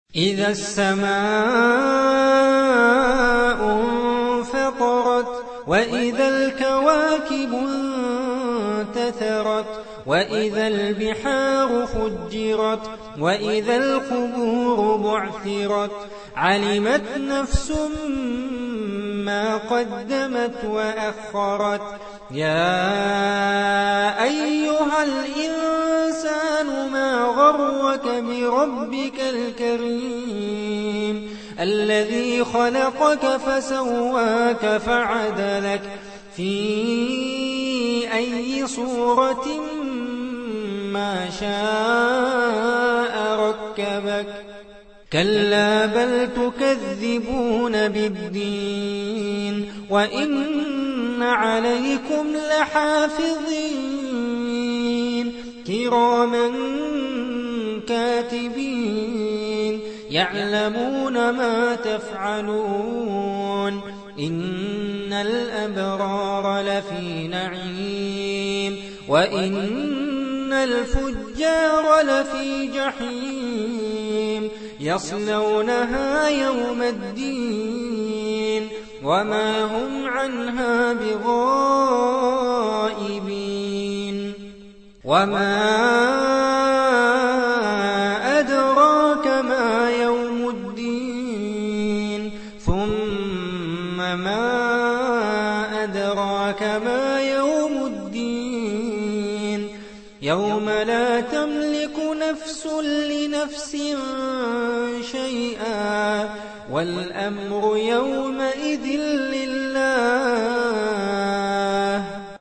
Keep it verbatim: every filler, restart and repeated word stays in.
إذا السماء انفطرت وإذا الكواكب انتثرت وإذا البحار فجرت وإذا القبور بعثرت علمت نفس ما قدمت وأخرت يا أيها الإنسان ما غرك بربك الكريم الذي خلقك فسواك فعدلك في أي صورة ما شاء ركبك كلا بل تكذبون بالدين وإن عليكم لحافظين كراما كاتبين يعلمون ما تفعلون إن الأبرار لفي نعيم وإن الفجار لفي جحيم يصلونها يوم الدين وما هم عنها بغائبين وما أدراك ما يوم الدين ثم ما أدراك ما يوم الدين يوم لا تملك نفس لنفس شيئا والأمر يومئذ لله